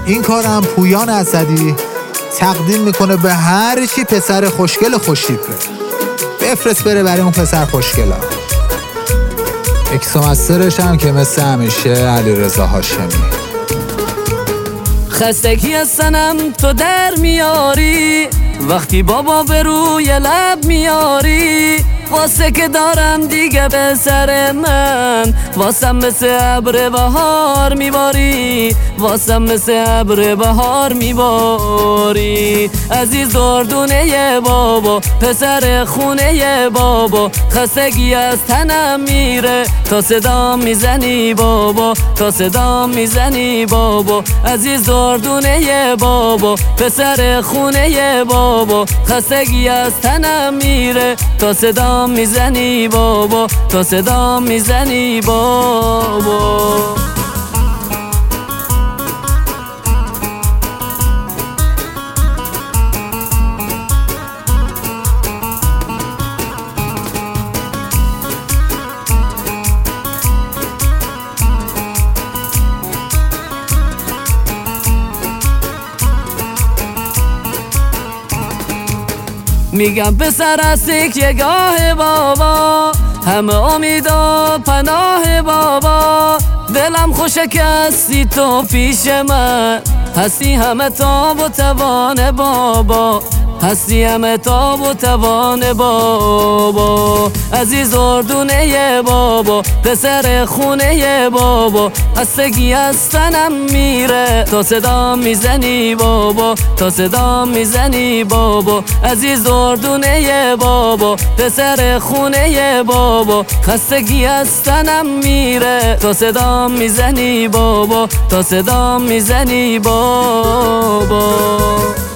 این کارم پویان اسدی تقدیم میکنه به هر چی پسر خوشگل خوشتیپه. بفرست بره برای اون پسر خوشگلا. اکسومسترش هم که مثل همیشه علیرضا هاشمی. خستگی از سنم تو در میاری، وقتی بابا به روی لب میاری، واسه که دارم دیگه به سر من، واسم مثل ابر بهار میباری، واسم مثل ابر بهار میباری. عزیز دردونه بابا، پسر خونه بابا، خستگی از تنم میره تا صدا میزنی بابا، تا صدا میزنی بابا. عزیز دردونه بابا، پسر خونه بابا، خستگی از تنم میره تا صدا میزنی بابا، تا صدا میزنی بابا. میگم پسر است یه گاه بابا، همه امید و پناه بابا. دلم خوشه که هستی تو پیش من، هستی همه تاب و توان بابا، هستی همه تاب و توان بابا. عزیز اردونه بابا، پسر خونه بابا، خستگی از تنم میره تا صدا میزنی بابا، تا صدا میزنی بابا. عزیز اردونه بابا، پسر خونه بابا، خستگی از تنم میره تا صدا میزنی بابا، تا صدا میزنی بابا.